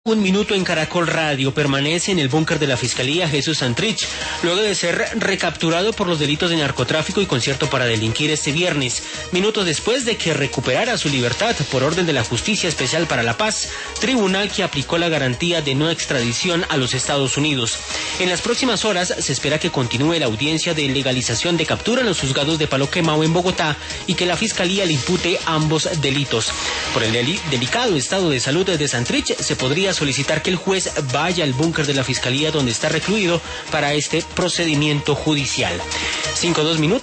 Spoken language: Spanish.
Un minuto en Caracol Radio. Permanece en el búnker de la Fiscalía Jesús Santrich, luego de ser recapturado por los delitos de narcotráfico y concierto para delinquir este viernes, minutos después de que recuperara su libertad por orden de la Justicia Especial para la Paz, tribunal que aplicó la garantía de no extradición a los Estados Unidos. En las próximas horas se espera que continúe la audiencia de legalización de captura en los juzgados de Palo Quemao en Bogotá y que la Fiscalía le impute ambos delitos. Por el delicado estado de salud de Santrich, se podría solicitar que el juez vaya al búnker de la Fiscalía donde está recluido para este procedimiento judicial. 5:02